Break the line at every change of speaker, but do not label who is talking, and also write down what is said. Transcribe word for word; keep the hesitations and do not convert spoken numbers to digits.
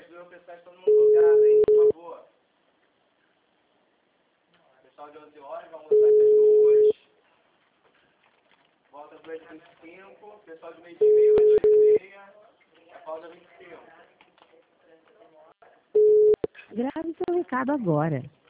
as duas pessoas, todo mundo no lugar, hein? Por favor. Pessoal de onze horas, vamos almoçar às duas. Volta às duas e vinte e cinco. Pessoal de meio e meia, às duas e meia. A pausa vinte e cinco.
Grave seu recado agora.